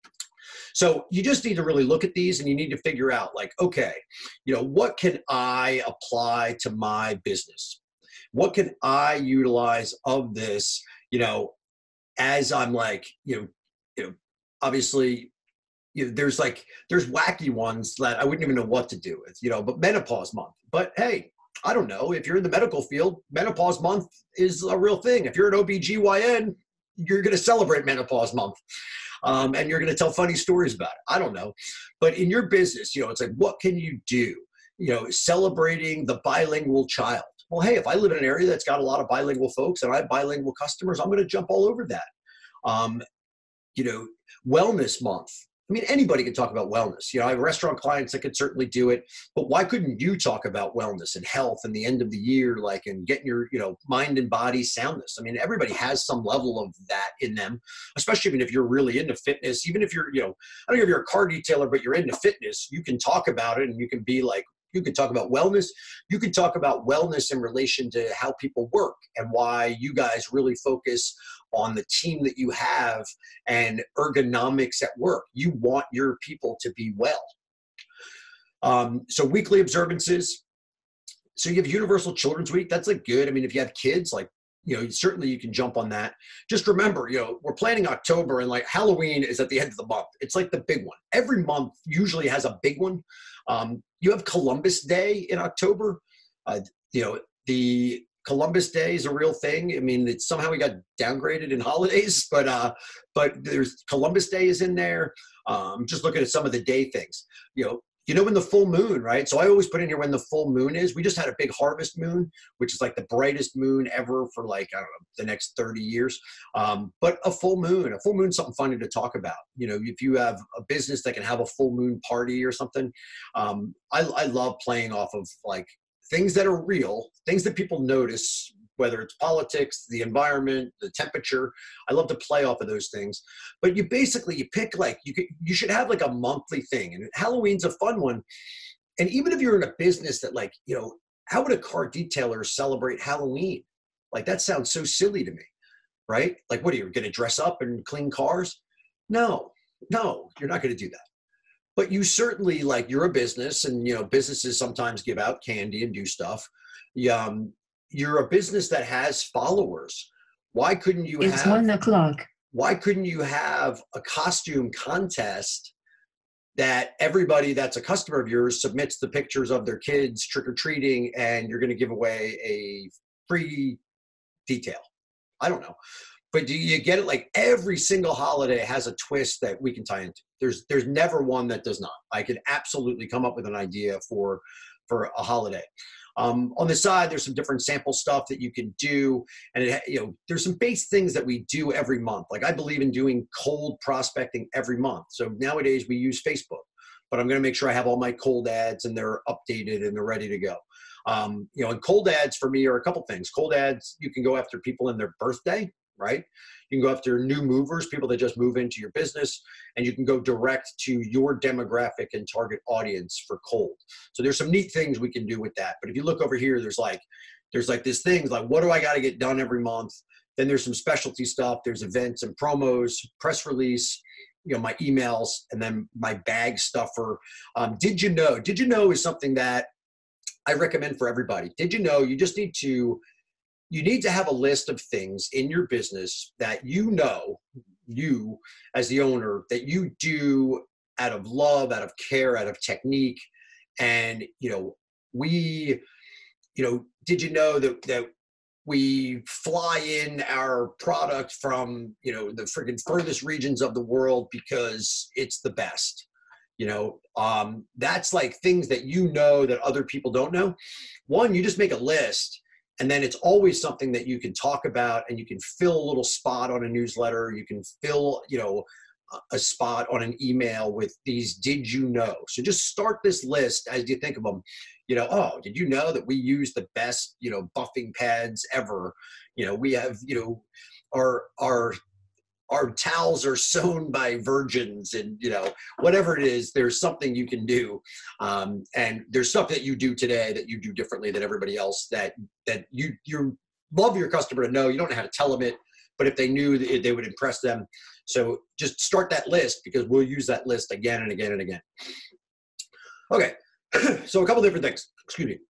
So you just need to really look at these, and you need to figure out, like, okay, you know, what can I apply to my business? What can I utilize of this, you know, as I'm like, you know, you know, obviously, you know, there's like, there's wacky ones that I wouldn't even know what to do with, you know, but menopause month. But hey, I don't know, if you're in the medical field, menopause month is a real thing. If you're an O B G Y N, you're going to celebrate menopause month. Um, and you're going to tell funny stories about it. I don't know. But in your business, you know, it's like, what can you do? You know, celebrating the bilingual child. Well, hey, if I live in an area that's got a lot of bilingual folks and I have bilingual customers, I'm going to jump all over that. Um, you know, wellness month. I mean, anybody can talk about wellness. You know, I have restaurant clients that could certainly do it, but why couldn't you talk about wellness and health and the end of the year, like, and getting your, you know, mind and body soundness? I mean, everybody has some level of that in them, especially even if you're really into fitness, even if you're, you know, I don't know if you're a car detailer, but you're into fitness, you can talk about it and you can be like, you can talk about wellness. You can talk about wellness in relation to how people work and why you guys really focus on the team that you have and ergonomics at work. You want your people to be well. Um, so weekly observances. So you have Universal Children's Week. That's like good. I mean, if you have kids, like, you know, certainly you can jump on that. Just remember, you know, we're planning October and like Halloween is at the end of the month. It's like the big one. Every month usually has a big one. Um, you have Columbus Day in October. Uh, you know, the Columbus Day is a real thing. I mean, it's somehow we got downgraded in holidays, but uh, but there's Columbus Day is in there. Um, just looking at some of the day things, you know, you know, when the full moon, right? So I always put in here when the full moon is. We just had a big harvest moon, which is like the brightest moon ever for like, I don't know, the next thirty years. Um, but a full moon, a full moon is something funny to talk about. You know, if you have a business that can have a full moon party or something, um, I, I love playing off of like things that are real, things that people notice, whether it's politics, the environment, the temperature. I love to play off of those things. But you basically, you pick like, you could, you should have like a monthly thing. And Halloween's a fun one. And even if you're in a business that like, you know, how would a car detailer celebrate Halloween? Like that sounds so silly to me, right? Like, what are you going to dress up and clean cars? No, no, you're not going to do that. But you certainly, like, you're a business and, you know, businesses sometimes give out candy and do stuff. Um, you're a business that has followers. Why couldn't you It's have, one o'clock. Why couldn't you have a costume contest that everybody that's a customer of yours submits the pictures of their kids trick-or-treating and you're going to give away a free detail? I don't know. But do you get it? Like every single holiday has a twist that we can tie into. There's there's never one that does not. I could absolutely come up with an idea for for a holiday. Um, on the side, there's some different sample stuff that you can do, and it, you know, there's some base things that we do every month. Like I believe in doing cold prospecting every month. So nowadays we use Facebook, but I'm going to make sure I have all my cold ads and they're updated and they're ready to go. Um, you know, and cold ads for me are a couple things. Cold ads, you can go after people in their birthday, right? You can go after new movers, people that just move into your business, and you can go direct to your demographic and target audience for cold. So there's some neat things we can do with that. But if you look over here, there's like, there's like this thing, like what do I got to get done every month? Then there's some specialty stuff. There's events and promos, press release, you know, my emails, and then my bag stuffer. Um, did you know, did you know is something that I recommend for everybody. Did you know you just need to, you need to have a list of things in your business that you know, you as the owner, that you do out of love, out of care, out of technique. And, you know, we, you know, did you know that, that we fly in our product from, you know, the friggin' furthest regions of the world because it's the best? You know, um, that's like things that you know that other people don't know. One, you just make a list, and then it's always something that you can talk about, and you can fill a little spot on a newsletter. You can fill, you know, a spot on an email with these did you know. So just start this list as you think of them. You know, oh, did you know that we use the best, you know, buffing pads ever? You know, we have, you know, our our our towels are sewn by virgins, and, you know, whatever it is, there's something you can do. Um, and there's stuff that you do today that you do differently than everybody else, that, that you, you love your customer to know. You don't know how to tell them it, but if they knew, they would impress them. So just start that list, because we'll use that list again and again and again. Okay. So a couple different things, excuse me.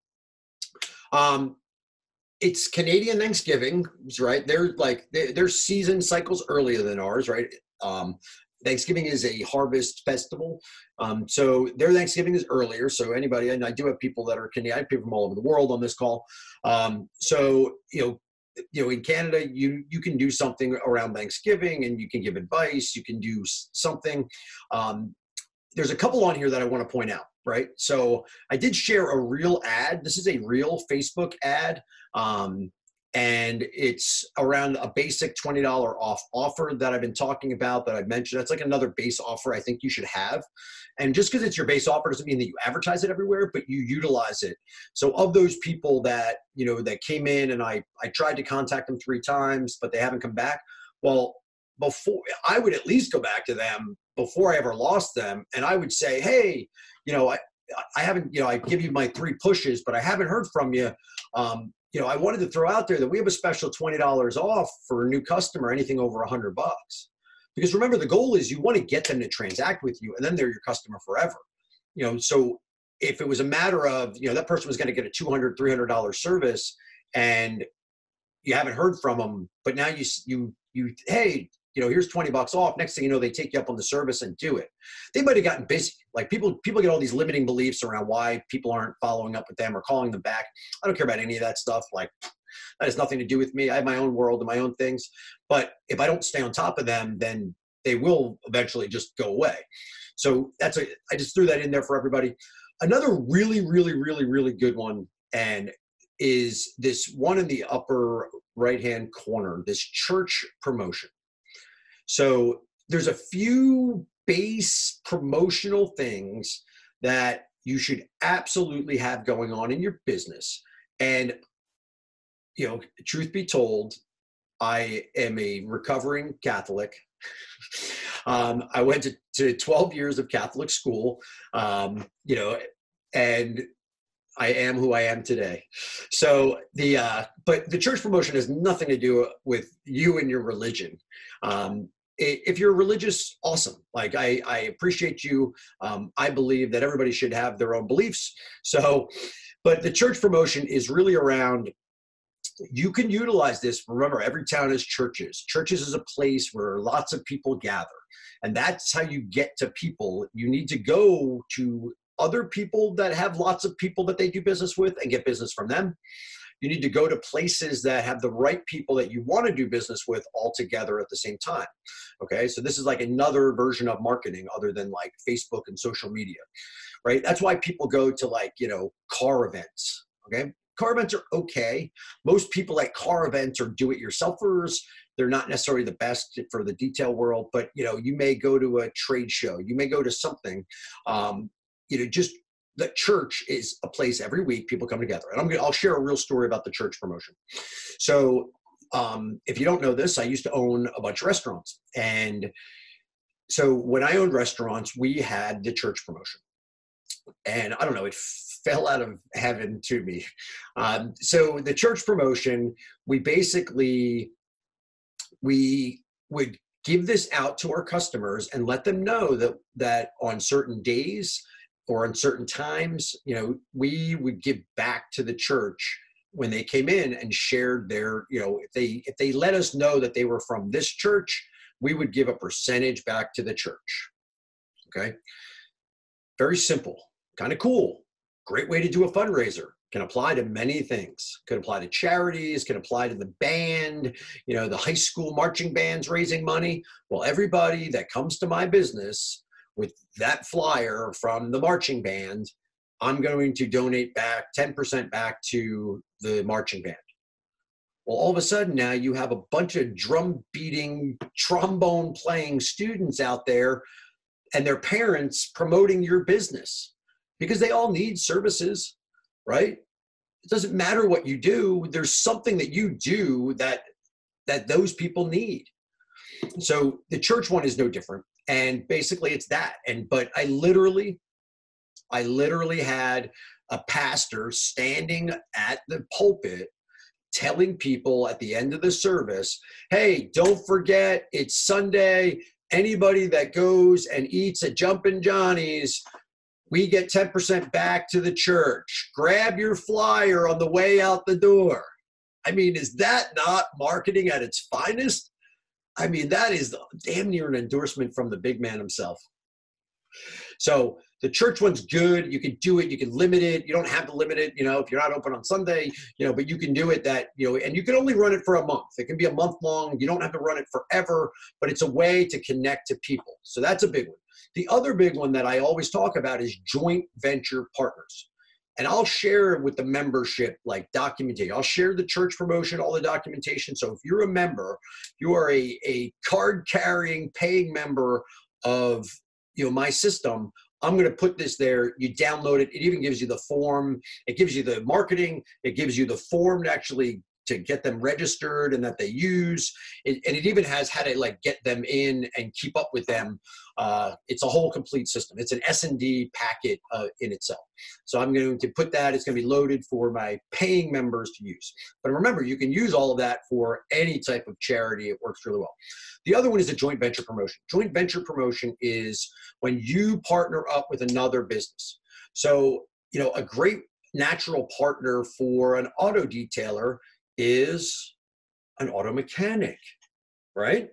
Um, It's Canadian Thanksgiving, right? They're like, their season cycles earlier than ours, right? Um, Thanksgiving is a harvest festival. Um, so their Thanksgiving is earlier. So anybody, and I do have people that are Canadian, I have people from all over the world on this call. Um, so, you know, you know, in Canada, you you can do something around Thanksgiving, and you can give advice. You can do something. Um, there's a couple on here that I want to point out, right? So I did share a real ad. This is a real Facebook ad. Um, and it's around a basic twenty dollars off offer that I've been talking about, that I've mentioned. That's like another base offer I think you should have. And just because it's your base offer doesn't mean that you advertise it everywhere, but you utilize it. So of those people that, you know, that came in, and I, I tried to contact them three times, but they haven't come back. Well, before, I would at least go back to them before I ever lost them. And I would say, hey, you know, I, I haven't, you know, I give you my three pushes, but I haven't heard from you. Um, you know, I wanted to throw out there that we have a special twenty dollars off for a new customer, anything over a hundred bucks. Because remember, the goal is you want to get them to transact with you, and then they're your customer forever. You know, so if it was a matter of, you know, that person was going to get a two hundred, three hundred dollars service, and you haven't heard from them, but now you, you, you, hey, you know, here's twenty bucks off. Next thing you know, they take you up on the service and do it. They might've gotten busy. Like people, people get all these limiting beliefs around why people aren't following up with them or calling them back. I don't care about any of that stuff. Like, that has nothing to do with me. I have my own world and my own things. But if I don't stay on top of them, then they will eventually just go away. So that's a, I just threw that in there for everybody. Another really, really, really, really good one, and is this one in the upper right-hand corner, this church promotion. So there's a few base promotional things that you should absolutely have going on in your business. And, you know, truth be told, I am a recovering Catholic. um, I went to, to twelve years of Catholic school, um, you know, and I am who I am today. So the, uh, but the church promotion has nothing to do with you and your religion. Um, if you're religious, awesome. Like I, I appreciate you. Um, I believe that everybody should have their own beliefs. So, but the church promotion is really around, you can utilize this. Remember, every town has churches. Churches is a place where lots of people gather. And that's how you get to people. You need to go to other people that have lots of people that they do business with and get business from them. You need to go to places that have the right people that you want to do business with all together at the same time. Okay, so this is like another version of marketing other than like Facebook and social media, right? That's why people go to like, you know, car events, okay? Car events are okay. Most people at car events are do-it-yourselfers. They're not necessarily the best for the detail world, but, you know, you may go to a trade show. You may go to something, um, you know, just the church is a place every week people come together. And I'm gonna, I'll share a real story about the church promotion. So um, if you don't know this, I used to own a bunch of restaurants. And so when I owned restaurants, we had the church promotion. And I don't know, it fell out of heaven to me. Um, so the church promotion, we basically, we would give this out to our customers and let them know that, that on certain days or on certain times, you know, we would give back to the church when they came in and shared their, you know, if they, if they let us know that they were from this church, we would give a percentage back to the church. Okay. Very simple, kind of cool. Great way to do a fundraiser. Can apply to many things. Could apply to charities, can apply to the band, you know, the high school marching bands raising money. Well, everybody that comes to my business with that flyer from the marching band, I'm going to donate back ten percent back to the marching band. Well, all of a sudden now you have a bunch of drum beating, trombone playing students out there and their parents promoting your business because they all need services, right? It doesn't matter what you do. There's something that you do that, that those people need. So the church one is no different. And basically it's that. And, but I literally, I literally had a pastor standing at the pulpit telling people at the end of the service, hey, don't forget it's Sunday. Anybody that goes and eats at Jumpin' Johnny's, we get ten percent back to the church. Grab your flyer on the way out the door. I mean, is that not marketing at its finest? I mean, that is damn near an endorsement from the big man himself. So The church one's good. You can do it. You can limit it. You don't have to limit it, you know, if you're not open on Sunday, you know, but you can do it that, you know, and you can only run it for a month. It can be a month long. You don't have to run it forever, but it's a way to connect to people. So that's a big one. The other big one that I always talk about is joint venture partners. And I'll share with the membership, like documentation. I'll share the church promotion, all the documentation. So if you're a member, you are a, a card carrying, paying member of, you know, my system, I'm going to put this there. You download it. It even gives you the form. It gives you the marketing. It gives you the form to actually to get them registered and that they use. It, and it even has how to like get them in and keep up with them. Uh, it's a whole complete system. It's an S and D packet uh, in itself. So I'm going to put that. It's going to be loaded for my paying members to use. But remember, you can use all of that for any type of charity. It works really well. The other one is a joint venture promotion. Joint venture promotion is when you partner up with another business. So, you know, a great natural partner for an auto detailer is an auto mechanic, right?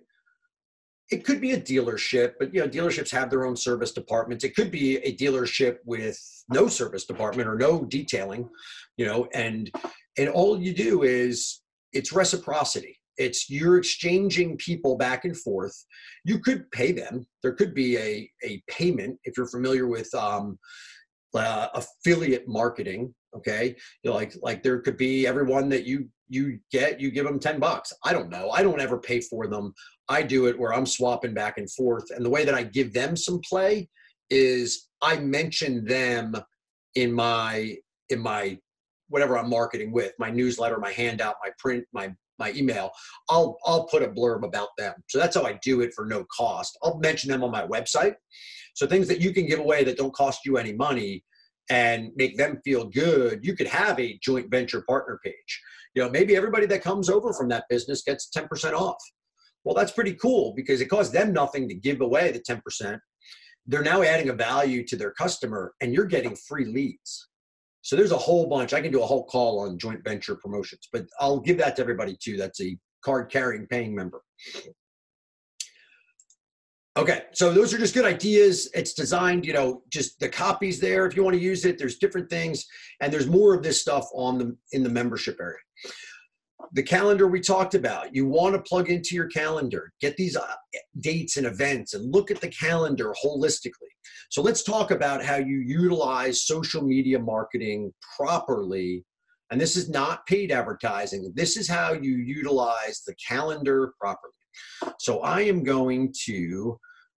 It could be a dealership, but you know, dealerships have their own service departments. It could be a dealership with no service department or no detailing, you know, and and all you do is it's reciprocity. It's you're exchanging people back and forth. You could pay them. There could be a a payment if you're familiar with um, uh, affiliate marketing. Okay, you know, like like there could be everyone that you you get, you give them ten bucks. I don't know. I don't ever pay for them. I do it where I'm swapping back and forth. And the way that I give them some play is I mention them in my in my whatever I'm marketing with, my newsletter, my handout, my print, my my email. I'll I'll put a blurb about them. So that's how I do it for no cost. I'll mention them on my website. So things that you can give away that don't cost you any money and make them feel good. You could have a joint venture partner page. You know, maybe everybody that comes over from that business gets ten percent off. Well, that's pretty cool because it costs them nothing to give away the ten percent. They're now adding a value to their customer and you're getting free leads. So there's a whole bunch. I can do a whole call on joint venture promotions, but I'll give that to everybody too. That's a card carrying paying member. Okay, so those are just good ideas. It's designed, you know, just the copies there if you want to use it. There's different things, and there's more of this stuff on the in the membership area. The calendar we talked about, you want to plug into your calendar, get these uh, dates and events, and look at the calendar holistically. So let's talk about how you utilize social media marketing properly. And this is not paid advertising. This is how you utilize the calendar properly. So I am going to,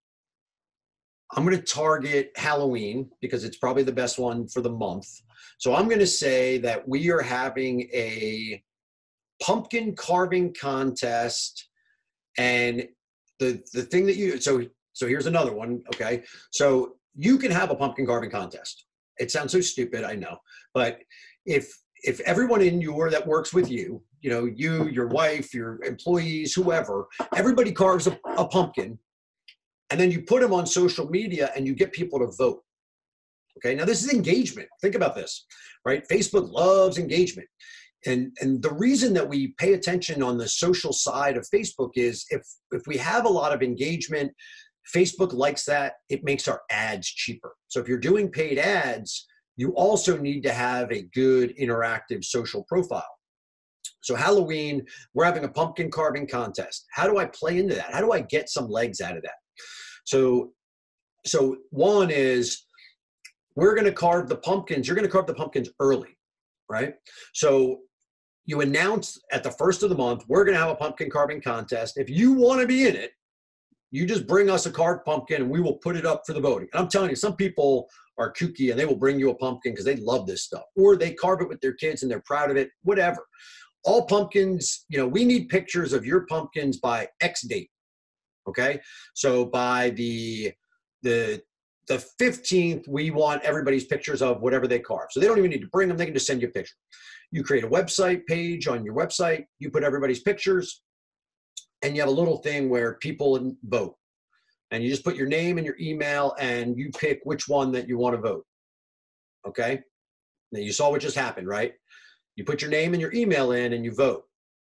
I'm going to target Halloween because it's probably the best one for the month. So I'm going to say that we are having a pumpkin carving contest. And the, the thing that you, so, so here's another one. Okay. So you can have a pumpkin carving contest. It sounds so stupid, I know, but if, if everyone in your, that works with you, you know, you, your wife, your employees, whoever, everybody carves a, a pumpkin and then you put them on social media and you get people to vote. Okay. Now this is engagement. Think about this, right? Facebook loves engagement. And, and the reason that we pay attention on the social side of Facebook is if, if we have a lot of engagement, Facebook likes that, it makes our ads cheaper. So if you're doing paid ads, you also need to have a good interactive social profile. So Halloween, we're having a pumpkin carving contest. How do I play into that? How do I get some legs out of that? So, so one is we're going to carve the pumpkins. You're going to carve the pumpkins early, right? So you announce at the first of the month, we're going to have a pumpkin carving contest. If you want to be in it, you just bring us a carved pumpkin and we will put it up for the voting. And I'm telling you, some people are kooky and they will bring you a pumpkin because they love this stuff. Or they carve it with their kids and they're proud of it, whatever. All pumpkins, you know, we need pictures of your pumpkins by X date, okay? So by the, the, the fifteenth, we want everybody's pictures of whatever they carve. So they don't even need to bring them. They can just send you a picture. You create a website page on your website. You put everybody's pictures. And you have a little thing where people vote. And you just put your name and your email and you pick which one that you want to vote. Okay? Now you saw what just happened, right? You put your name and your email in and you vote.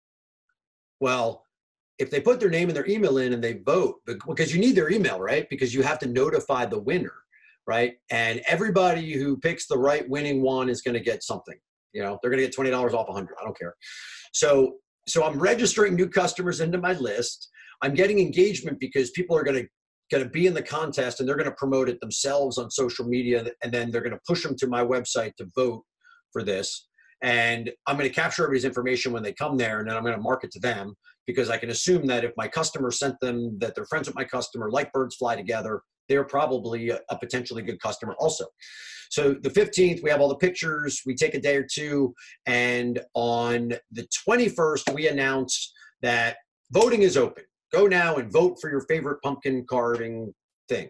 Well, if they put their name and their email in and they vote, because you need their email, right? Because you have to notify the winner. right? And everybody who picks the right winning one is going to get something. You know, they're going to get twenty dollars off one hundred. I don't care. So, so I'm registering new customers into my list. I'm getting engagement because people are going to going to be in the contest and they're going to promote it themselves on social media, and then they're going to push them to my website to vote for this. And I'm going to capture everybody's information when they come there, and then I'm going to market to them, because I can assume that if my customer sent them that they're friends with my customer, like birds fly together, they're probably a, a potentially good customer also. So the fifteenth, we have all the pictures. We take a day or two. And on the twenty-first, we announce that voting is open. Go now and vote for your favorite pumpkin carving thing.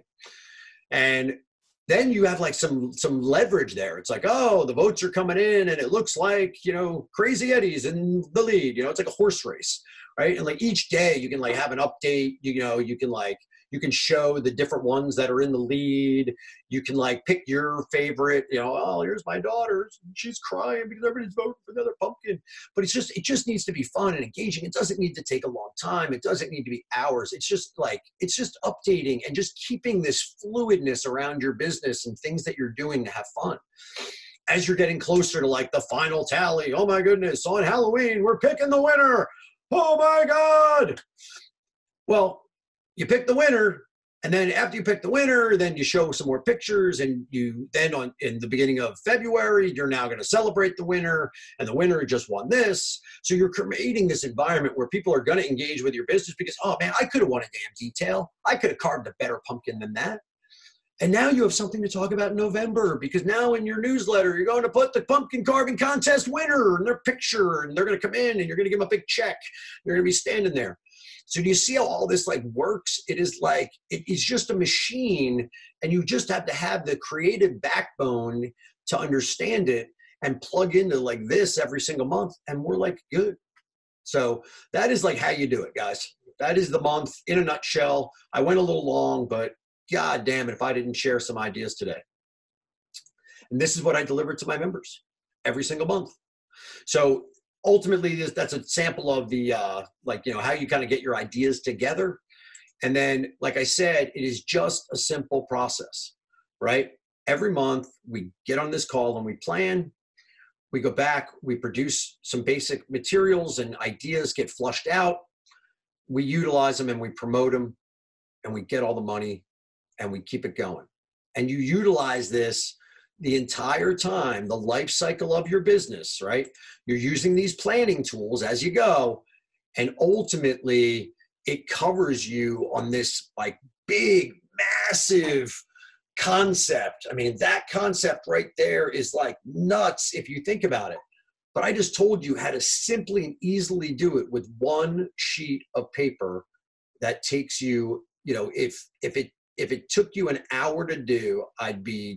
And then you have like some some leverage there. It's like, oh, the votes are coming in and it looks like, you know, Crazy Eddie's in the lead. You know, it's like a horse race, right? And like each day you can like have an update, you know, you can like, you can show the different ones that are in the lead. You can like pick your favorite, you know, oh, here's my daughter. She's crying because everybody's voting for another pumpkin. But it's just, it just needs to be fun and engaging. It doesn't need to take a long time. It doesn't need to be hours. It's just like, it's just updating and just keeping this fluidness around your business and things that you're doing to have fun. As you're getting closer to like the final tally, oh my goodness, on Halloween, we're picking the winner. Oh my God. Well, you pick the winner, and then after you pick the winner, then you show some more pictures, and you then on in the beginning of February, you're now going to celebrate the winner, and the winner just won this. So you're creating this environment where people are going to engage with your business because, oh man, I could have won a damn detail. I could have carved a better pumpkin than that. And now you have something to talk about in November, because now in your newsletter, you're going to put the pumpkin carving contest winner and their picture, and they're going to come in and you're going to give them a big check. They're going to be standing there. So do you see how all this like works? It is like, it is just a machine, and you just have to have the creative backbone to understand it and plug into like this every single month. And we're like, good. So that is like how you do it, guys. That is the month in a nutshell. I went a little long, but God damn it if I didn't share some ideas today. And this is what I deliver to my members every single month. So ultimately, that's a sample of the, uh, like, you know, how you kind of get your ideas together. And then, like I said, it is just a simple process, right? Every month we get on this call and we plan, we go back, we produce some basic materials and ideas get flushed out. We utilize them and we promote them, and we get all the money and we keep it going. And you utilize this the entire time, the life cycle of your business, right? You're using these planning tools as you go, and ultimately it covers you on this like big, massive concept. I mean, that concept right there is like nuts if you think about it. But I just told you how to simply and easily do it with one sheet of paper that takes you, you know, if if it if it took you an hour to do, I'd be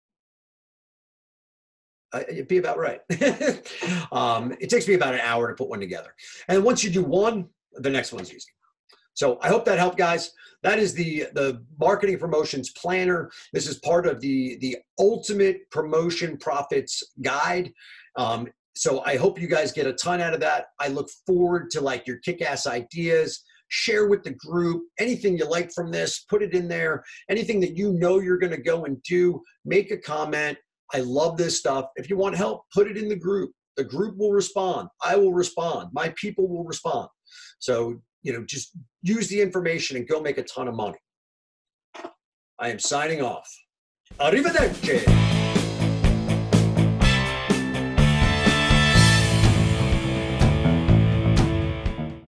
it'd be about right. um, it takes me about an hour to put one together. And once you do one, the next one's easy. So I hope that helped, guys. That is the, the marketing promotions planner. This is part of the, the ultimate promotion profits guide. Um, so I hope you guys get a ton out of that. I look forward to like your kick-ass ideas. Share with the group anything you like from this, put it in there. Anything that you know you're going to go and do, make a comment. I love this stuff. If you want help, put it in the group. The group will respond. I will respond. My people will respond. So, you know, just use the information and go make a ton of money. I am signing off. Arrivederci.